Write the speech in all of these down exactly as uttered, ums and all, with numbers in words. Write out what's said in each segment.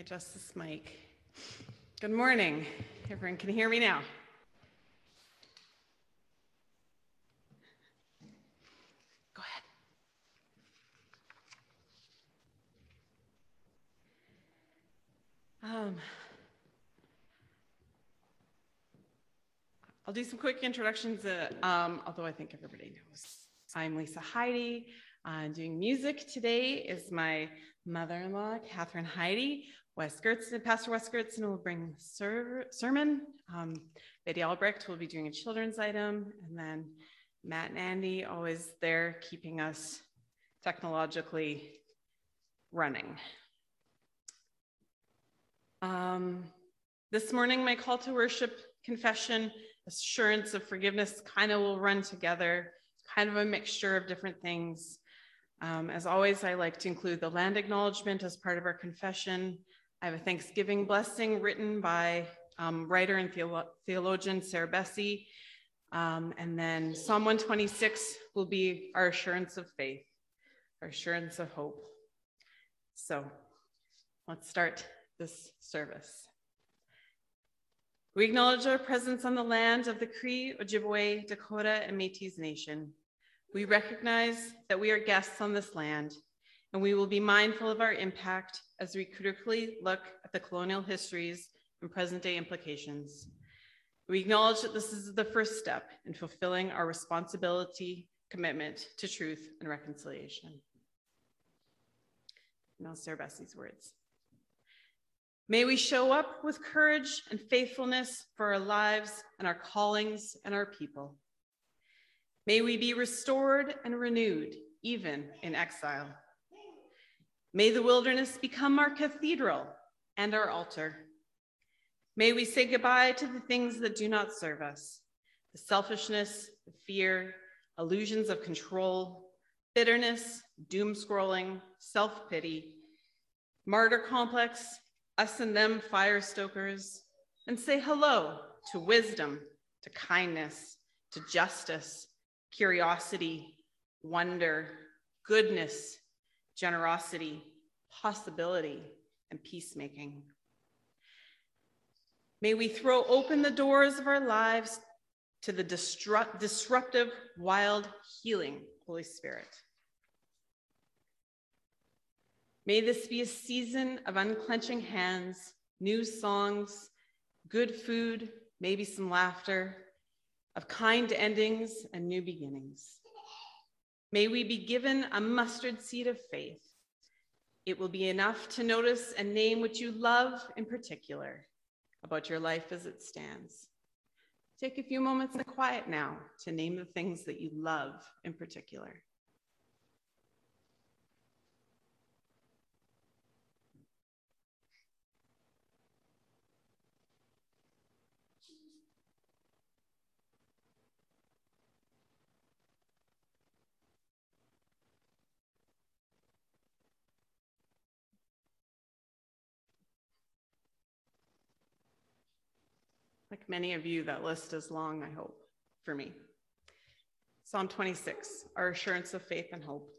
adjust this mic. Good morning. Everyone can hear me now. Go ahead. Um, I'll do some quick introductions, uh, um, although I think everybody knows. I'm Lisa Heidi. Uh, doing music today is my mother-in-law, Catherine Heidi. Wes Gertson, Pastor Wes Gertson will bring the ser sermon. Um, Betty Albrecht will be doing a children's item. And then Matt and Andy, always there keeping us technologically running. Um, this morning, my call to worship, confession, assurance of forgiveness kind of will run together, kind of a mixture of different things. Um, as always, I like to include the land acknowledgement as part of our confession. I have a Thanksgiving blessing written by um, writer and theolo theologian Sarah Bessey. Um, and then Psalm one twenty-six will be our assurance of faith, our assurance of hope. So let's start this service. We acknowledge our presence on the land of the Cree, Ojibwe, Dakota, and Métis Nation. We recognize that we are guests on this land, and we will be mindful of our impact as we critically look at the colonial histories and present-day implications. We acknowledge that this is the first step in fulfilling our responsibility, commitment to truth and reconciliation. Now, Sarah Bessey's words. May we show up with courage and faithfulness for our lives and our callings and our people. May we be restored and renewed, even in exile. May the wilderness become our cathedral and our altar. May we say goodbye to the things that do not serve us, the selfishness, the fear, illusions of control, bitterness, doom scrolling, self-pity, martyr complex, us and them fire stokers, and say hello to wisdom, to kindness, to justice, curiosity, wonder, goodness, generosity, possibility, and peacemaking. May we throw open the doors of our lives to the disrupt, disruptive, wild, healing Holy Spirit. May this be a season of unclenching hands, new songs, good food, maybe some laughter, of kind endings and new beginnings. May we be given a mustard seed of faith. It will be enough to notice and name what you love in particular about your life as it stands. Take a few moments in quiet now to name the things that you love in particular. Like many of you, that list is long, I hope, for me. Psalm twenty-six, our assurance of faith and hope.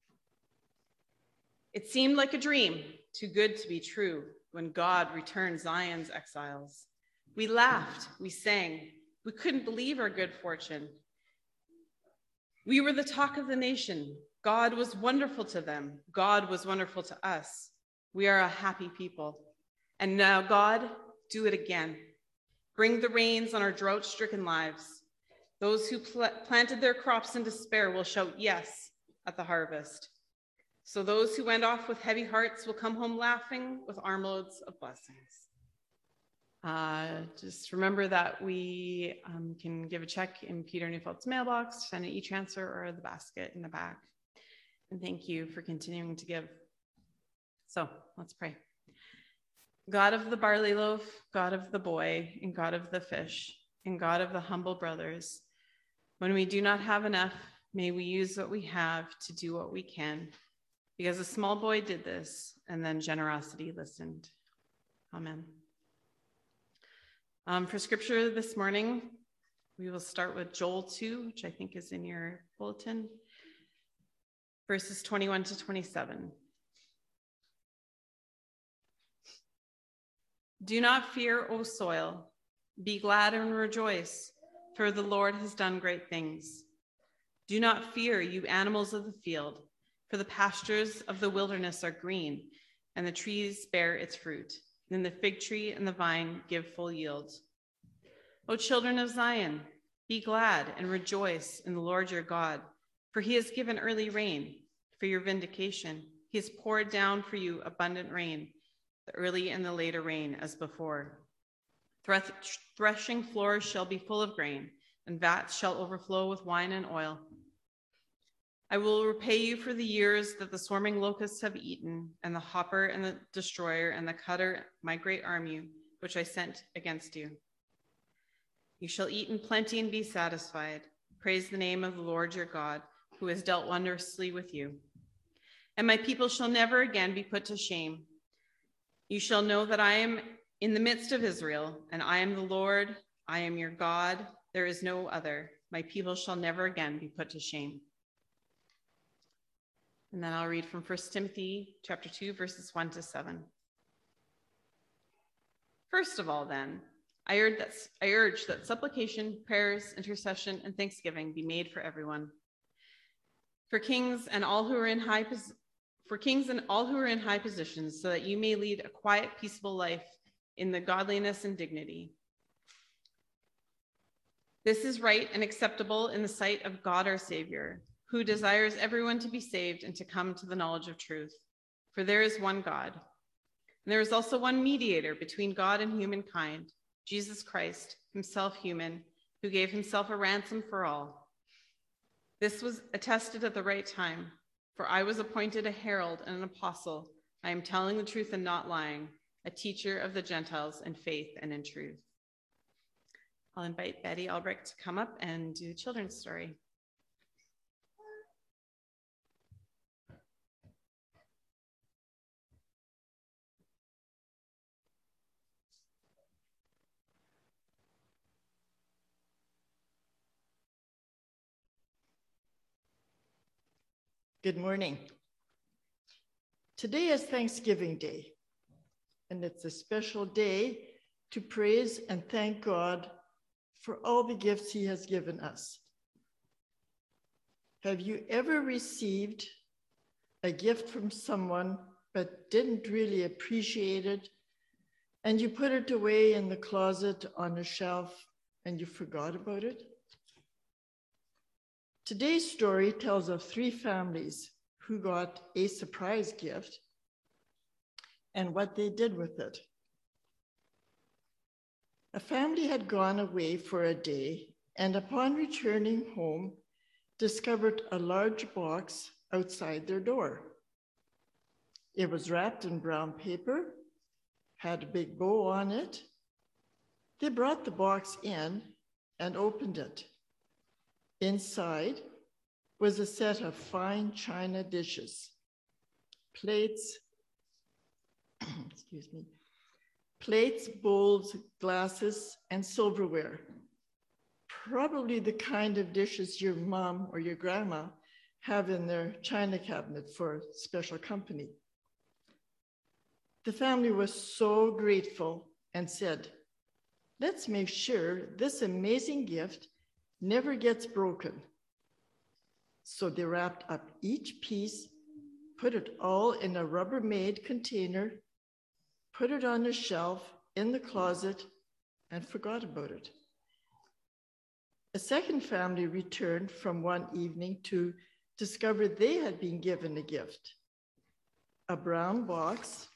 It seemed like a dream, too good to be true, when God returned Zion's exiles. We laughed, we sang, we couldn't believe our good fortune. We were the talk of the nation. God was wonderful to them. God was wonderful to us. We are a happy people. And now, God, do it again. Bring the rains on our drought-stricken lives. Those who pl planted their crops in despair will shout yes at the harvest. So those who went off with heavy hearts will come home laughing with armloads of blessings. Uh, just remember that we um, can give a check in Peter Neufeld's mailbox, send an e-transfer, or the basket in the back. And thank you for continuing to give. So let's pray. God of the barley loaf, God of the boy, and God of the fish, and God of the humble brothers, when we do not have enough, may we use what we have to do what we can, because a small boy did this, and then generosity listened. Amen. Um, for scripture this morning, we will start with Joel two, which I think is in your bulletin, verses twenty-one to twenty-seven. Do not fear, O soil. Be glad and rejoice, for the Lord has done great things. Do not fear, you animals of the field, for the pastures of the wilderness are green, and the trees bear its fruit. Then the fig tree and the vine give full yield. O children of Zion, be glad and rejoice in the Lord your God, for he has given early rain for your vindication. He has poured down for you abundant rain, the early and the later rain as before. Threshing floors shall be full of grain, and vats shall overflow with wine and oil. I will repay you for the years that the swarming locusts have eaten, and the hopper and the destroyer and the cutter, my great army, which I sent against you. You shall eat in plenty and be satisfied. Praise the name of the Lord your God, who has dealt wondrously with you. And my people shall never again be put to shame. You shall know that I am in the midst of Israel, and I am the Lord, I am your God, there is no other. My people shall never again be put to shame. And then I'll read from First Timothy chapter two, verses one to seven. First of all, then, I urge that, I urge that supplication, prayers, intercession, and thanksgiving be made for everyone, for kings and all who are in high pos- for kings and all who are in high positions, so that you may lead a quiet, peaceful life in the godliness and dignity. This is right and acceptable in the sight of God our Savior, who desires everyone to be saved and to come to the knowledge of truth. For there is one God, and there is also one mediator between God and humankind, Jesus Christ, himself human, who gave himself a ransom for all. This was attested at the right time, for I was appointed a herald and an apostle. I am telling the truth and not lying, a teacher of the Gentiles in faith and in truth. I'll invite Betty Albrecht to come up and do a children's story. Good morning. Today is Thanksgiving Day, and it's a special day to praise and thank God for all the gifts he has given us. Have you ever received a gift from someone but didn't really appreciate it, and you put it away in the closet on a shelf and you forgot about it? Today's story tells of three families who got a surprise gift and what they did with it. A family had gone away for a day and upon returning home, discovered a large box outside their door. It was wrapped in brown paper, had a big bow on it. They brought the box in and opened it. Inside was a set of fine china dishes, plates, excuse me, plates, bowls, glasses, and silverware. Probably the kind of dishes your mom or your grandma have in their china cabinet for special company. The family was so grateful and said, let's make sure this amazing gift never gets broken. So they wrapped up each piece, put it all in a Rubbermaid container, put it on a shelf in the closet, and forgot about it. A second family returned from one evening to discover they had been given a gift. A brown box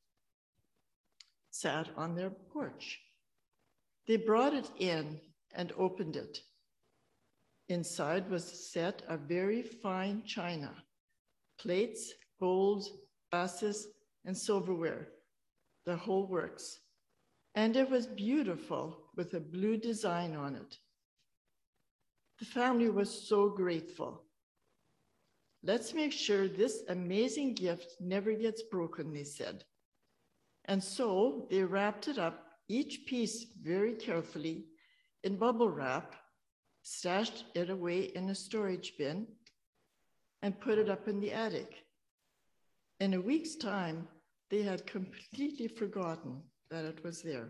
sat on their porch. They brought it in and opened it. Inside was a set of very fine china, plates, bowls, glasses, and silverware, the whole works. And it was beautiful with a blue design on it. The family was so grateful. Let's make sure this amazing gift never gets broken, they said. And so they wrapped it up, each piece very carefully, in bubble wrap, stashed it away in a storage bin, and put it up in the attic. In a week's time, they had completely forgotten that it was there.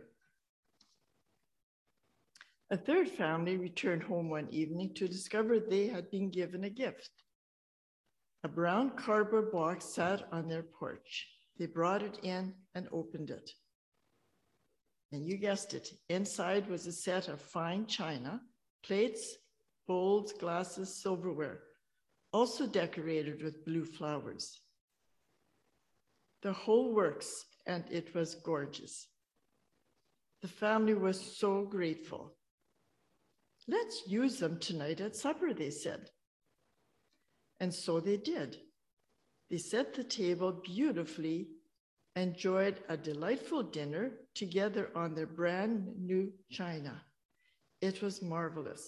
A third family returned home one evening to discover they had been given a gift. A brown cardboard box sat on their porch. They brought it in and opened it. And you guessed it, inside was a set of fine china, plates, bowls, glasses, silverware, also decorated with blue flowers. The whole works, and it was gorgeous. The family was so grateful. Let's use them tonight at supper, they said. And so they did. They set the table beautifully, enjoyed a delightful dinner together on their brand new china. It was marvelous.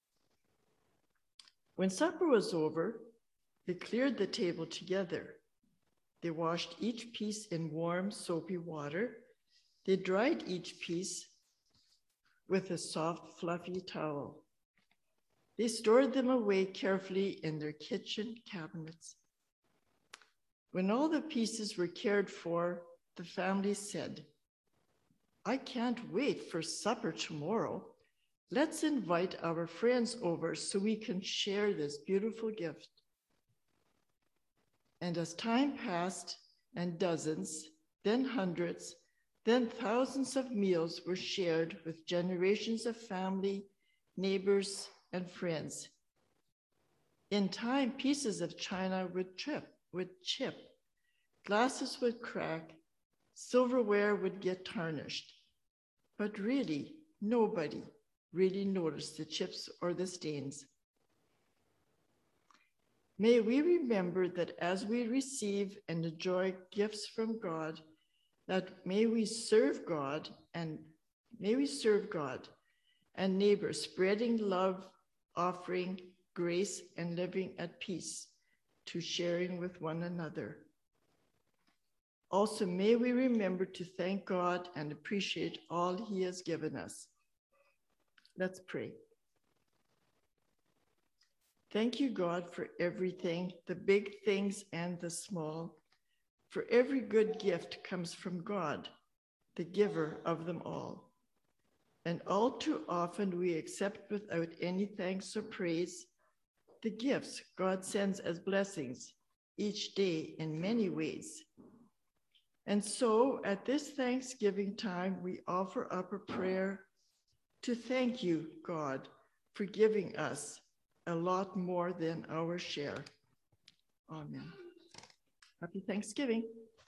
When supper was over, they cleared the table together. They washed each piece in warm, soapy water. They dried each piece with a soft, fluffy towel. They stored them away carefully in their kitchen cabinets. When all the pieces were cared for, the family said, "I can't wait for supper tomorrow. Let's invite our friends over so we can share this beautiful gift." And as time passed, and dozens, then hundreds, then thousands of meals were shared with generations of family, neighbors, and friends. In time, pieces of china would trip, would chip, glasses would crack, silverware would get tarnished. But really, nobody really noticed the chips or the stains. May we remember that as we receive and enjoy gifts from God, that may we serve God and may we serve God and neighbor, spreading love, offering grace, and living at peace to sharing with one another. Also, may we remember to thank God and appreciate all he has given us. Let's pray. Thank you, God, for everything, the big things and the small. For every good gift comes from God, the giver of them all. And all too often we accept without any thanks or praise the gifts God sends as blessings each day in many ways. And so at this Thanksgiving time, we offer up a prayer to thank you, God, for giving us a lot more than our share. Amen. Happy Thanksgiving.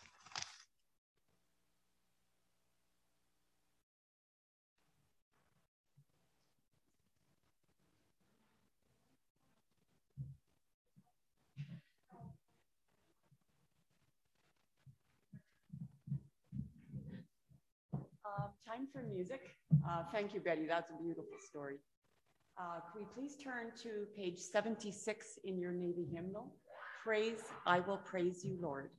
Uh, time for music. Uh, thank you, Betty. That's a beautiful story. Uh, can we please turn to page seventy-six in your Navy hymnal? Praise, I will praise you, Lord.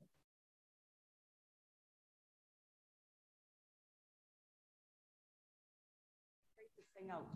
Great to sing out.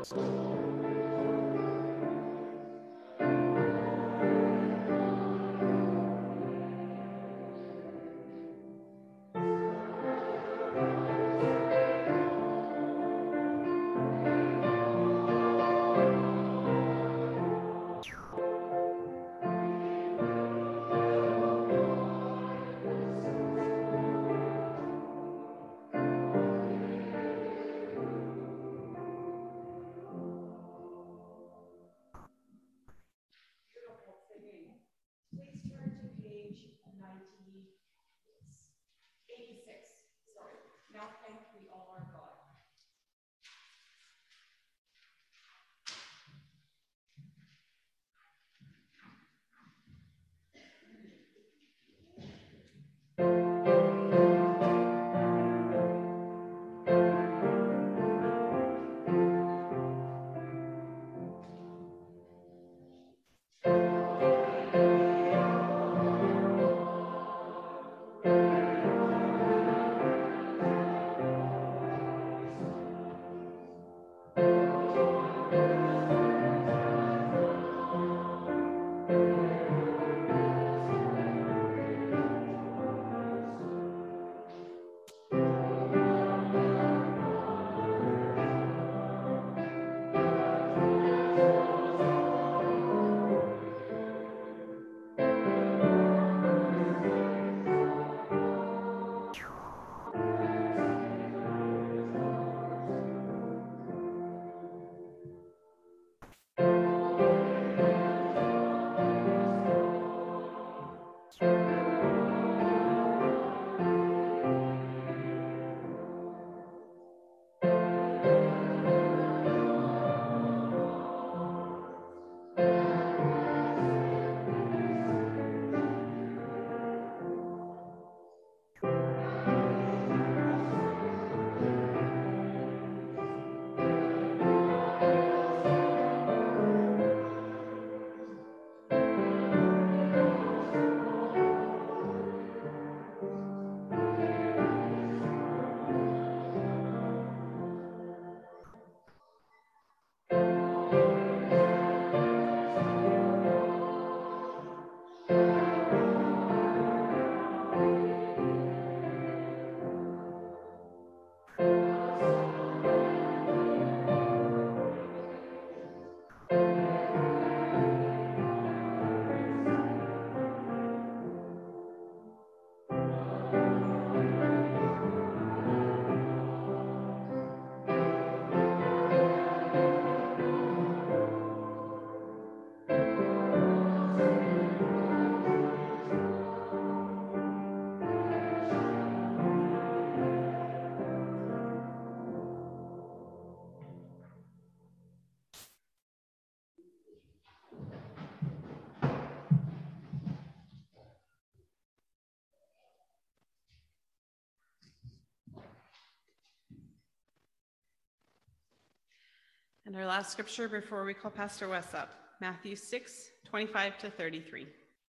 And our last scripture before we call Pastor Wes up, Matthew six, twenty-five to thirty-three.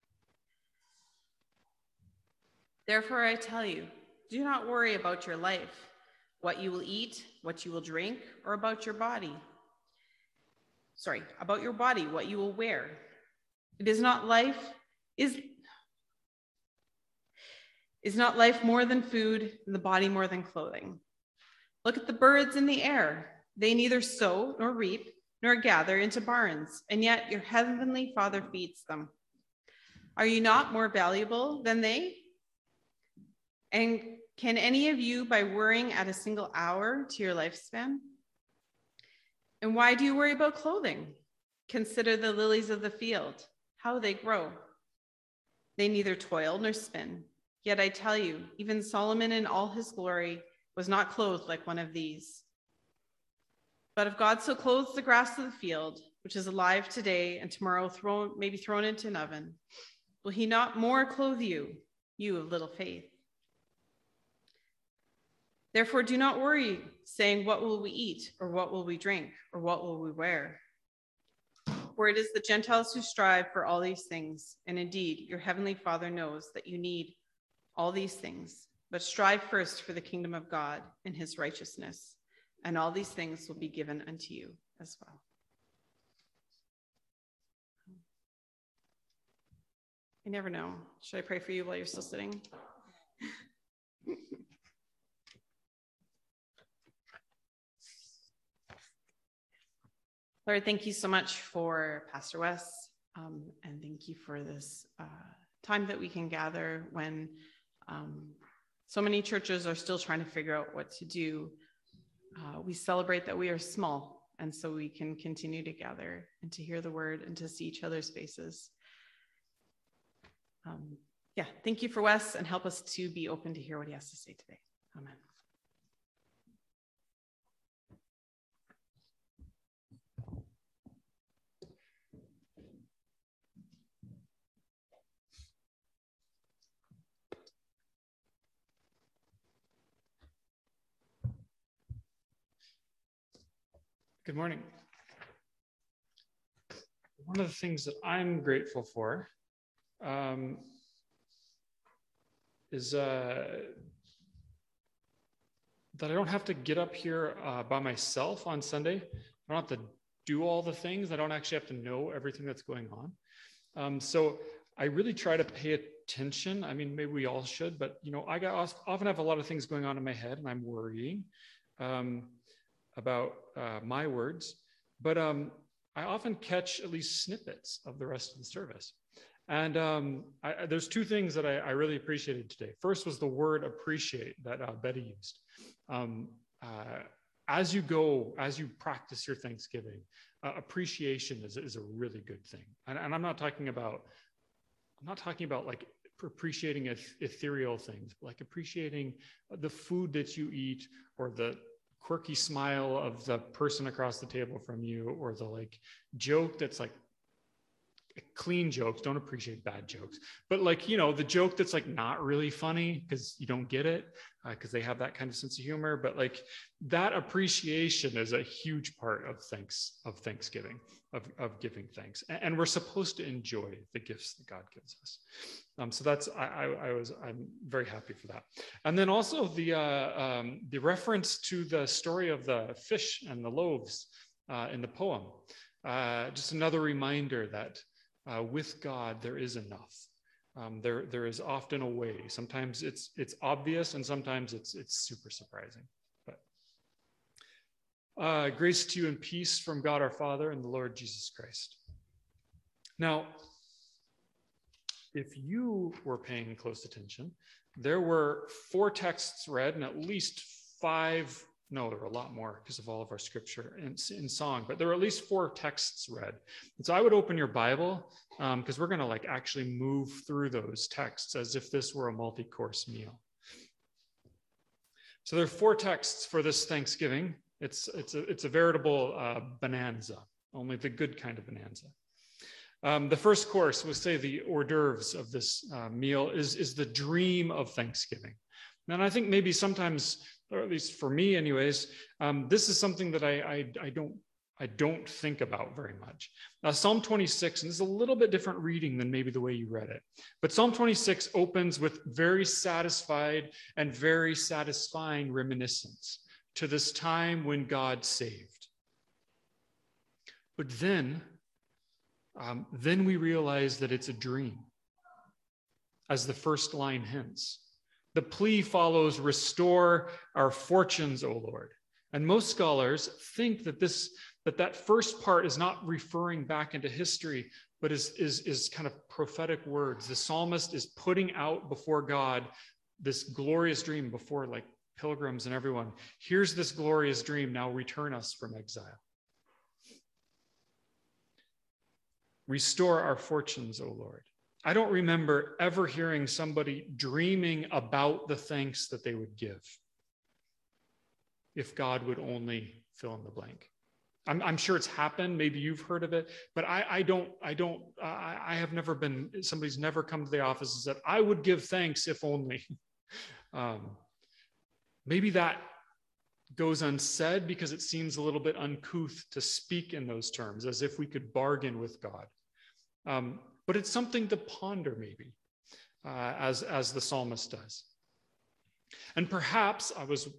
Therefore I tell you, do not worry about your life, what you will eat, what you will drink, or about your body. Sorry, about your body, what you will wear. It is not life, is, is not life more than food, and the body more than clothing? Look at the birds in the air. They neither sow nor reap nor gather into barns, and yet your heavenly Father feeds them. Are you not more valuable than they? And can any of you, by worrying, add a single hour to your lifespan? And why do you worry about clothing? Consider the lilies of the field, how they grow. They neither toil nor spin. Yet I tell you, even Solomon in all his glory was not clothed like one of these. But if God so clothes the grass of the field, which is alive today and tomorrow thrown, may be thrown into an oven, will he not more clothe you, you of little faith? Therefore do not worry, saying, what will we eat, or what will we drink, or what will we wear? For it is the Gentiles who strive for all these things, and indeed your heavenly Father knows that you need all these things. But strive first for the kingdom of God and his righteousness, and all these things will be given unto you as well. You never know. Should I pray for you while you're still sitting? Lord, thank you so much for Pastor Wes, um, and thank you for this uh, time that we can gather when um, so many churches are still trying to figure out what to do. Uh, we celebrate that we are small, and so we can continue to gather and to hear the word and to see each other's faces. Um, yeah, thank you for Wes, and help us to be open to hear what he has to say today. Amen. Good morning. One of the things that I'm grateful for um, is uh, that I don't have to get up here uh, by myself on Sunday. I don't have to do all the things. I don't actually have to know everything that's going on. Um, so I really try to pay attention. I mean, maybe we all should, but you know, I got, often have a lot of things going on in my head, and I'm worrying um, about uh, my words. But um, I often catch at least snippets of the rest of the service. And um, I, there's two things that I, I really appreciated today. First was the word appreciate that uh, Betty used. Um, uh, as you go, as you practice your Thanksgiving, uh, appreciation is, is a really good thing. And, and I'm not talking about, I'm not talking about like appreciating eth- ethereal things, like appreciating the food that you eat, or the quirky smile of the person across the table from you, or the like joke that's like clean jokes. Don't appreciate bad jokes, but like, you know, the joke that's like not really funny because you don't get it because uh, they have that kind of sense of humor. But like that appreciation is a huge part of thanks of Thanksgiving, of, of giving thanks, and, and we're supposed to enjoy the gifts that God gives us. Um, so that's I, I, I was I'm very happy for that. And then also the uh, um, the reference to the story of the fish and the loaves uh, in the poem. Uh, just another reminder that uh, with God there is enough. Um, there there is often a way. Sometimes it's it's obvious, and sometimes it's it's super surprising. But uh, grace to you and peace from God our Father and the Lord Jesus Christ. Now, if you were paying close attention, there were four texts read and at least five, no, there were a lot more because of all of our scripture in, in song, but there were at least four texts read. And so I would open your Bible because um, we're going to like actually move through those texts as if this were a multi-course meal. So there are four texts for this Thanksgiving. It's, it's, a, it's a veritable uh, bonanza, only the good kind of bonanza. Um, the first course, we'll say the hors d'oeuvres of this uh, meal, is, is the dream of Thanksgiving. And I think maybe sometimes, or at least for me anyways, um, this is something that I, I, I, don't, I don't think about very much. Now, Psalm twenty-six, and this is a little bit different reading than maybe the way you read it, but Psalm twenty-six opens with very satisfied and very satisfying reminiscence to this time when God saved. But then, Um, then we realize that it's a dream, as the first line hints. The plea follows, restore our fortunes, O Lord. And most scholars think that this, that, that first part is not referring back into history, but is, is, is kind of prophetic words. The psalmist is putting out before God this glorious dream, before like pilgrims and everyone. Here's this glorious dream, now return us from exile. Restore our fortunes, O Lord. I don't remember ever hearing somebody dreaming about the thanks that they would give if God would only fill in the blank. I'm, I'm sure it's happened. Maybe you've heard of it, but I, I don't, I don't, I, I have never been, somebody's never come to the office and said, I would give thanks if only. um, maybe that goes unsaid because it seems a little bit uncouth to speak in those terms, as if we could bargain with God. Um, but it's something to ponder, maybe, uh, as, as the psalmist does. And perhaps I was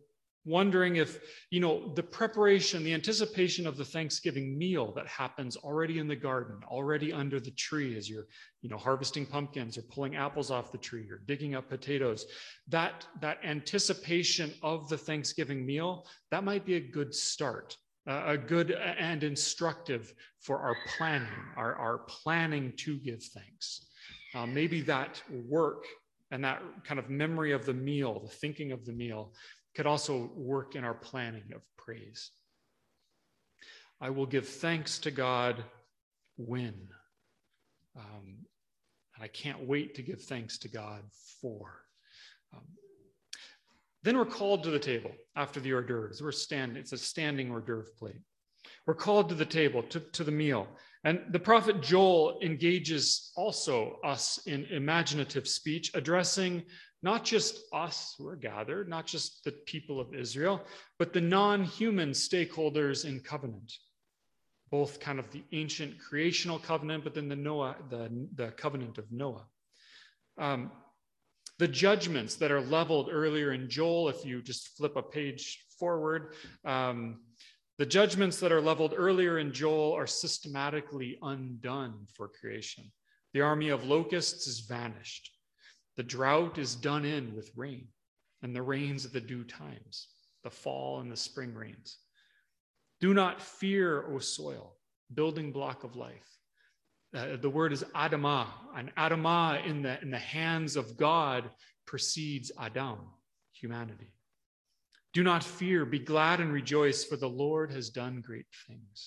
wondering if, you know, the preparation, the anticipation of the Thanksgiving meal that happens already in the garden, already under the tree as you're, you know, harvesting pumpkins or pulling apples off the tree or digging up potatoes, that, that anticipation of the Thanksgiving meal, that might be a good start, uh, a good and instructive for our planning, our, our planning to give thanks. Uh, maybe that work and that kind of memory of the meal, the thinking of the meal, could also work in our planning of praise. I will give thanks to God when. Um, and I can't wait to give thanks to God for. Um, then we're called to the table after the hors d'oeuvres. We're standing, it's a standing hors d'oeuvre plate. We're called to the table, to, to the meal. And the prophet Joel engages also us in imaginative speech, addressing not just us who are gathered, not just the people of Israel, but the non-human stakeholders in covenant, both kind of the ancient creational covenant, but then the Noah, the, the covenant of Noah. Um, the judgments that are leveled earlier in Joel, if you just flip a page forward, um, the judgments that are leveled earlier in Joel are systematically undone for creation. The army of locusts is vanished. The drought is done in with rain, and the rains at the due times, the fall and the spring rains. Do not fear, O soil, building block of life. Uh, the word is Adamah, and Adamah in the, in the hands of God precedes Adam, humanity. Do not fear, be glad and rejoice, for the Lord has done great things.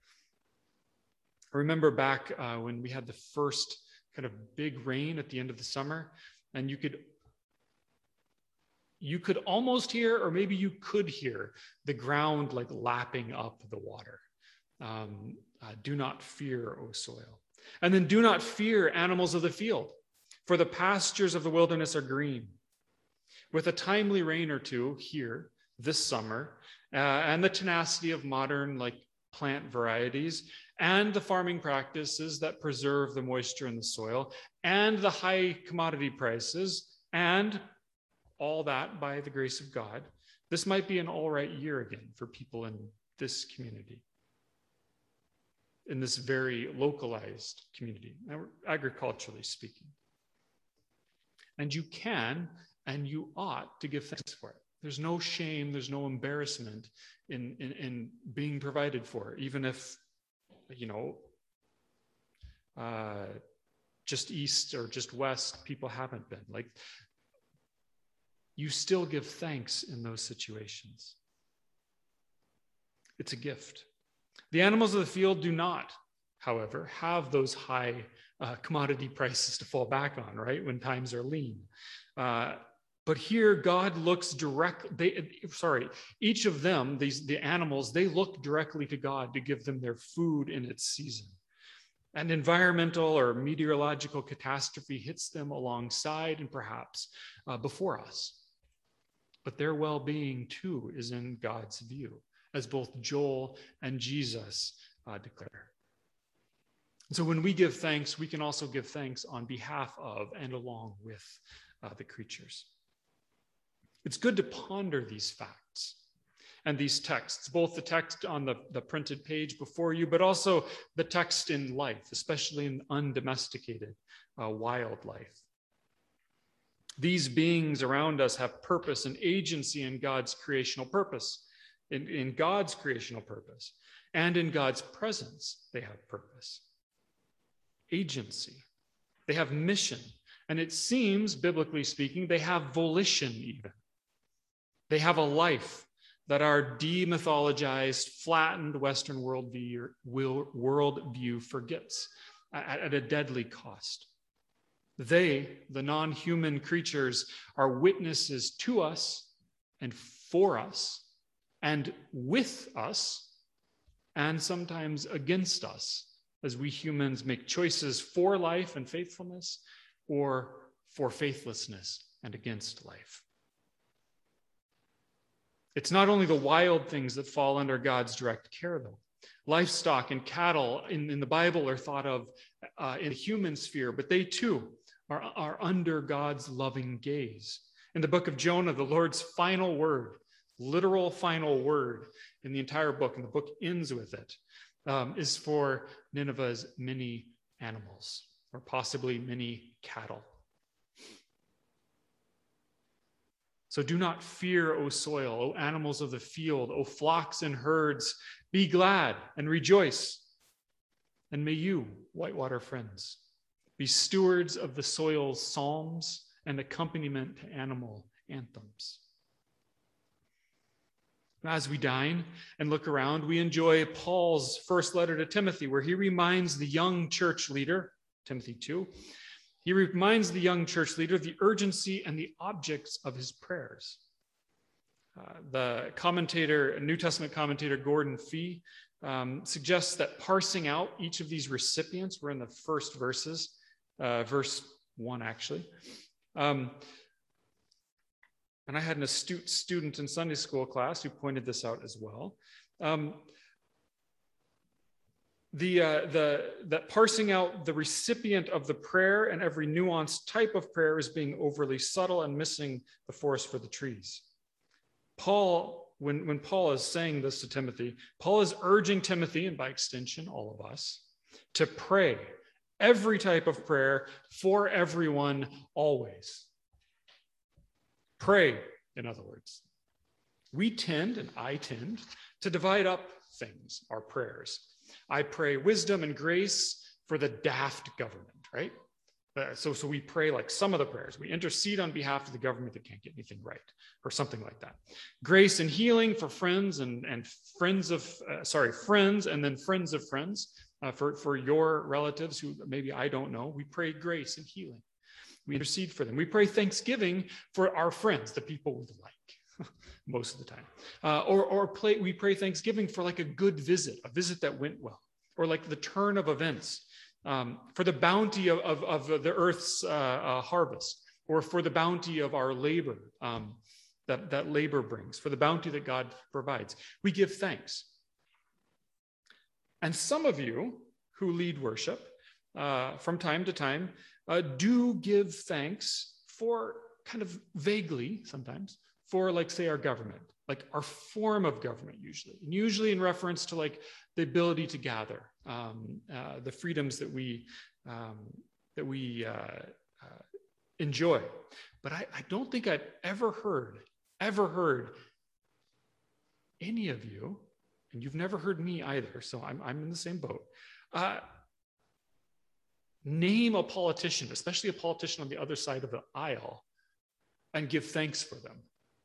I remember back uh, when we had the first kind of big rain at the end of the summer, and you could you could almost hear, or maybe you could hear, the ground like lapping up the water. Um, uh, do not fear, O soil. And then do not fear, animals of the field, for the pastures of the wilderness are green. With a timely rain or two here this summer, uh, and the tenacity of modern like plant varieties, and the farming practices that preserve the moisture in the soil, and the high commodity prices, and all that by the grace of God, this might be an all right year again for people in this community, in this very localized community, agriculturally speaking. And you can and you ought to give thanks for it. There's no shame, there's no embarrassment in, in, in being provided for, even if, you know, uh, just east or just west, people haven't been. Like, you still give thanks in those situations. It's a gift. The animals of the field do not, however, have those high uh, commodity prices to fall back on, right, when times are lean. Uh, but here, God looks direct. They, sorry, each of them, these the animals, they look directly to God to give them their food in its season. And environmental or meteorological catastrophe hits them alongside and perhaps uh, before us. But their well-being, too, is in God's view, as both Joel and Jesus uh, declare. So when we give thanks, we can also give thanks on behalf of and along with uh, the creatures. It's good to ponder these facts and these texts, both the text on the, the printed page before you, but also the text in life, especially in undomesticated uh, wildlife. These beings around us have purpose and agency in God's creational purpose, in, in God's creational purpose, and in God's presence, they have purpose. Agency. They have mission. And it seems, biblically speaking, they have volition even. They have a life that our demythologized, flattened Western worldview, worldview forgets at, at a deadly cost. They, the non-human creatures, are witnesses to us and for us and with us and sometimes against us as we humans make choices for life and faithfulness or for faithlessness and against life. It's not only the wild things that fall under God's direct care, though. Livestock and cattle in, in the Bible are thought of uh, in the human sphere, but they too are, are under God's loving gaze. In the book of Jonah, the Lord's final word literal final word in the entire book, and the book ends with it, um, is for Nineveh's many animals, or possibly many cattle. So do not fear, O soil, O animals of the field, O flocks and herds, be glad and rejoice. And may you, Whitewater friends, be stewards of the soil's psalms and accompaniment to animal anthems. As we dine and look around, we enjoy Paul's first letter to Timothy, where he reminds the young church leader, Timothy two, he reminds the young church leader of the urgency and the objects of his prayers. Uh, the commentator, New Testament commentator Gordon Fee, um, suggests that parsing out each of these recipients, we're in the first verses, uh, verse one actually. Um, and I had an astute student in Sunday school class who pointed this out as well. Um, The, uh, the, that parsing out the recipient of the prayer and every nuanced type of prayer is being overly subtle and missing the forest for the trees. Paul, when, when Paul is saying this to Timothy, Paul is urging Timothy, and by extension, all of us, to pray every type of prayer for everyone always. Pray, in other words. We tend, and I tend, to divide up things, our prayers. I pray wisdom and grace for the daft government, right? Uh, so, so we pray like some of the prayers. We intercede on behalf of the government that can't get anything right, or something like that. Grace and healing for friends and, and friends of, uh, sorry, friends and then friends of friends. Uh, for, for your relatives who maybe I don't know, we pray grace and healing. We intercede for them. We pray thanksgiving for our friends, the people we like. Most of the time. Uh, or or play, we pray thanksgiving for like a good visit, a visit that went well, or like the turn of events, um, for the bounty of, of, of the earth's uh, uh, harvest, or for the bounty of our labor um, that, that labor brings, for the bounty that God provides. We give thanks. And some of you who lead worship uh, from time to time uh, do give thanks for kind of vaguely sometimes, for like, say, our government, like our form of government usually, and usually in reference to like the ability to gather, um, uh, the freedoms that we um, that we uh, uh, enjoy. But I, I don't think I've ever heard, ever heard any of you, and you've never heard me either, so I'm, I'm in the same boat, uh, name a politician, especially a politician on the other side of the aisle, and give thanks for them.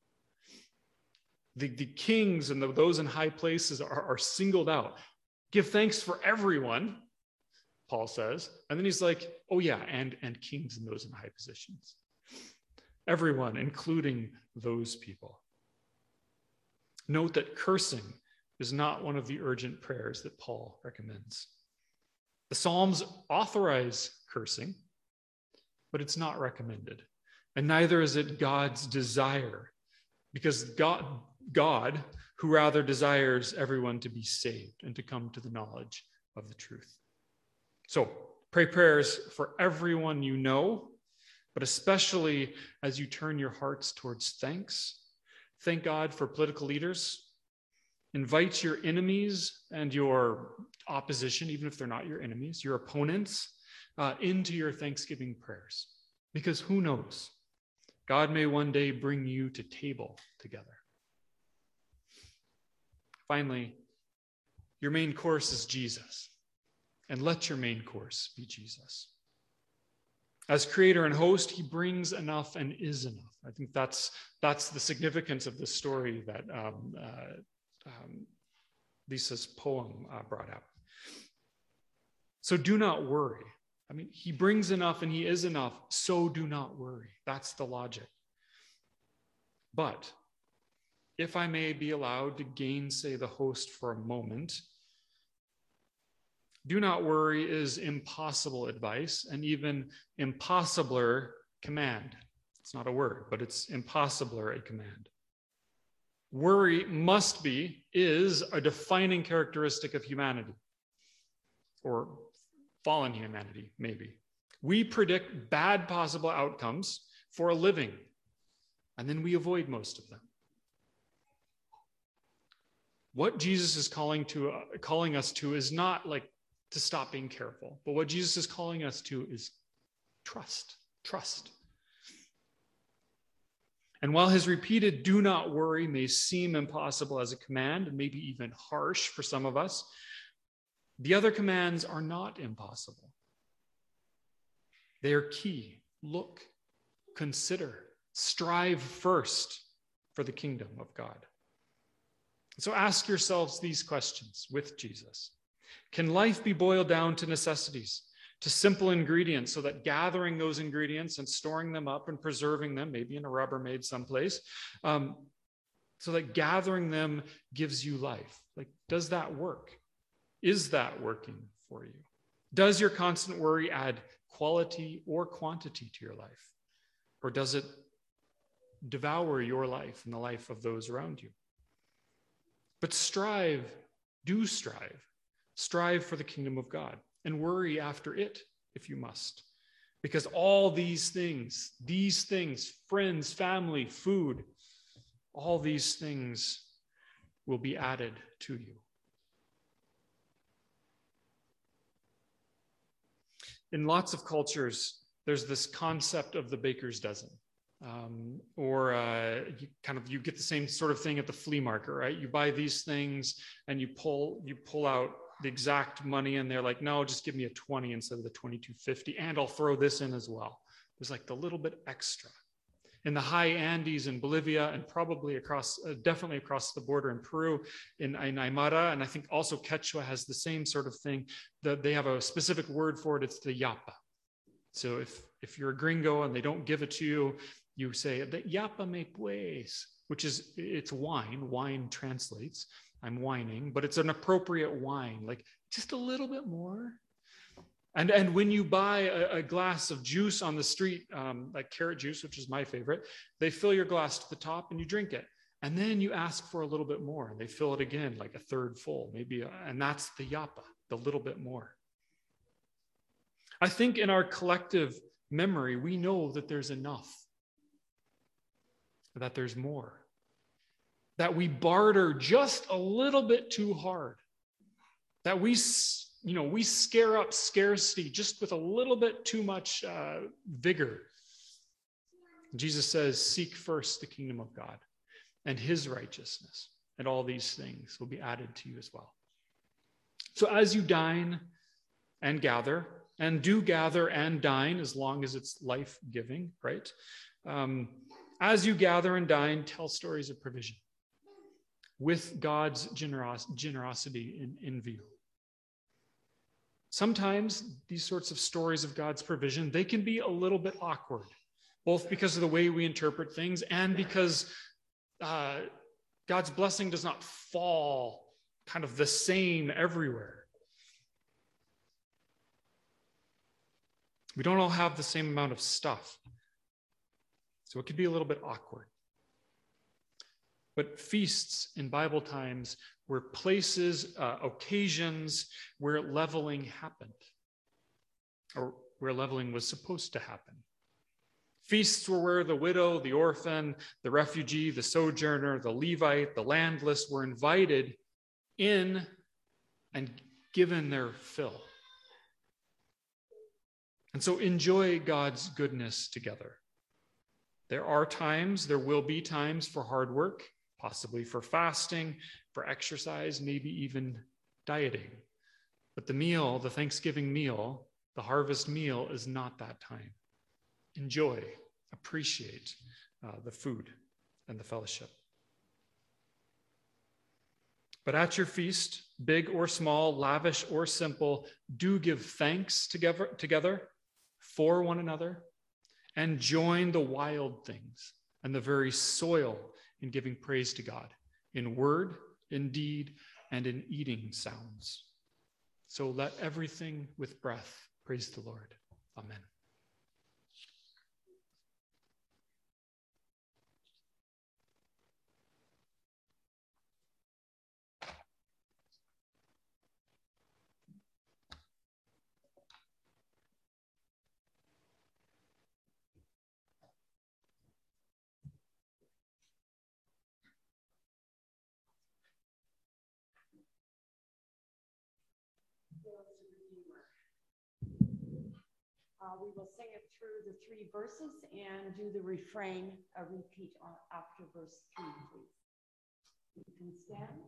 The, the kings and the, those in high places are, are singled out. Give thanks for everyone, Paul says. And then he's like, oh yeah, and, and kings and those in high positions. Everyone, including those people. Note that cursing is not one of the urgent prayers that Paul recommends. The Psalms authorize cursing, but it's not recommended. And neither is it God's desire, because God, God, who rather desires everyone to be saved and to come to the knowledge of the truth. So pray prayers for everyone you know, but especially as you turn your hearts towards thanks. Thank God for political leaders. Invite your enemies and your opposition, even if they're not your enemies, your opponents, uh, into your Thanksgiving prayers. Because who knows? God may one day bring you to table together. Finally, your main course is Jesus, and let your main course be Jesus. As creator and host, he brings enough and is enough. I think that's, that's the significance of the story that um, uh, um, Lisa's poem uh, brought out. So do not worry. I mean, he brings enough and he is enough, so do not worry. That's the logic. But if I may be allowed to gainsay the host for a moment, do not worry is impossible advice and even impossibler command. It's not a word, but it's impossibler a command. Worry must be, is a defining characteristic of humanity, or fallen humanity, maybe. We predict bad possible outcomes for a living, and then we avoid most of them. What Jesus is calling to uh, calling us to is not like to stop being careful, but what Jesus is calling us to is trust, trust. And while his repeated "do not worry" may seem impossible as a command, and maybe even harsh for some of us, the other commands are not impossible. They are key. Look, consider, strive first for the kingdom of God. So ask yourselves these questions with Jesus. Can life be boiled down to necessities, to simple ingredients, so that gathering those ingredients and storing them up and preserving them, maybe in a Rubbermaid someplace, um, so that gathering them gives you life? Like, does that work? Is that working for you? Does your constant worry add quality or quantity to your life? Or does it devour your life and the life of those around you? But strive, do strive. Strive for the kingdom of God and worry after it if you must. Because all these things, these things, friends, family, food, all these things will be added to you. In lots of cultures, there's this concept of the baker's dozen. Um, or uh, you kind of, you get the same sort of thing at the flea market, right? You buy these things and you pull, you pull out the exact money and they're like, no, just give me a twenty instead of the twenty-two fifty, and I'll throw this in as well. There's like the little bit extra. In the high Andes in Bolivia, and probably across, uh, definitely across the border in Peru, in, in Aymara, and I think also Quechua has the same sort of thing, that they have a specific word for it. It's the yapa. So if, if you're a gringo and they don't give it to you, you say, yapa me pues, which is, it's wine. Wine translates, I'm whining, but it's an appropriate wine, like just a little bit more. And, and when you buy a, a glass of juice on the street, um, like carrot juice, which is my favorite, they fill your glass to the top and you drink it. And then you ask for a little bit more. And they fill it again, like a third full, maybe. A, and that's the yapa, the little bit more. I think in our collective memory, we know that there's enough, that there's more, that we barter just a little bit too hard, that we you know, we scare up scarcity just with a little bit too much uh, vigor. Jesus says, seek first the kingdom of God and his righteousness, and all these things will be added to you as well. So as you dine and gather, and do gather and dine as long as it's life-giving, right? Um, as you gather and dine, tell stories of provision with God's generos- generosity in, in view. Sometimes these sorts of stories of God's provision, they can be a little bit awkward, both because of the way we interpret things and because uh, God's blessing does not fall kind of the same everywhere. We don't all have the same amount of stuff, so it can be a little bit awkward. But feasts in Bible times were places, uh, occasions where leveling happened, or where leveling was supposed to happen. Feasts were where the widow, the orphan, the refugee, the sojourner, the Levite, the landless were invited in and given their fill. And so enjoy God's goodness together. There are times, there will be times for hard work, possibly for fasting, for exercise, maybe even dieting. But the meal, the Thanksgiving meal, the harvest meal is not that time. Enjoy, appreciate uh, the food and the fellowship. But at your feast, big or small, lavish or simple, do give thanks together, together for one another, and join the wild things and the very soil in giving praise to God, in word, in deed, and in eating sounds. So let everything with breath praise the Lord. Amen. Uh, we will sing it through the three verses and do the refrain, a repeat on, after verse three, please. You can stand.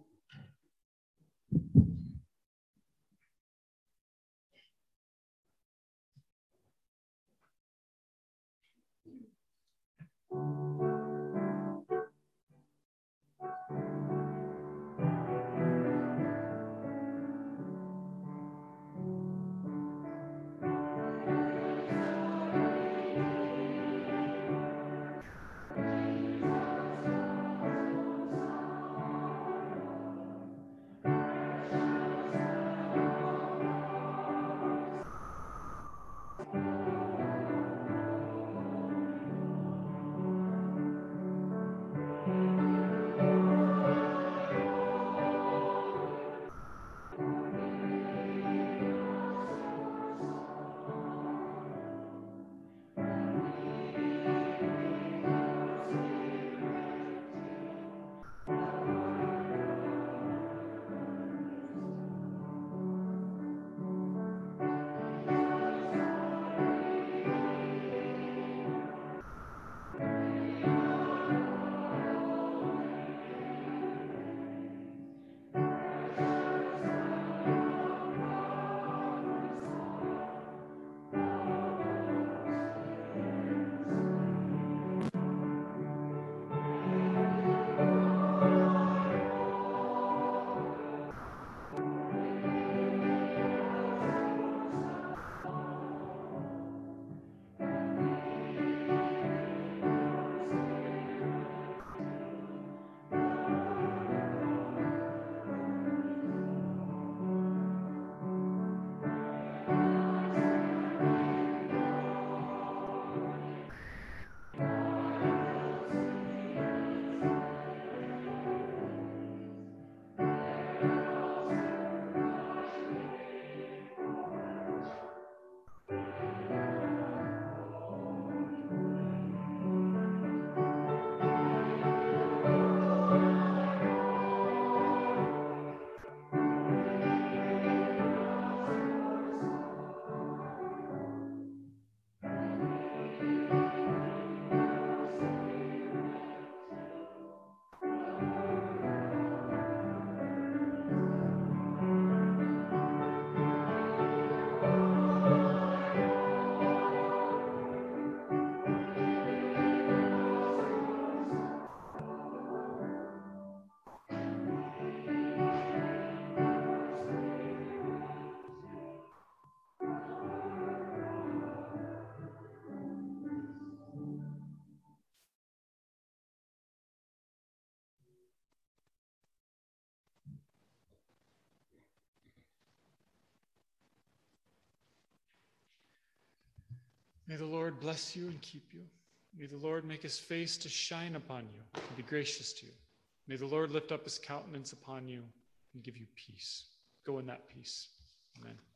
May the Lord bless you and keep you. May the Lord make his face to shine upon you and be gracious to you. May the Lord lift up his countenance upon you and give you peace. Go in that peace. Amen.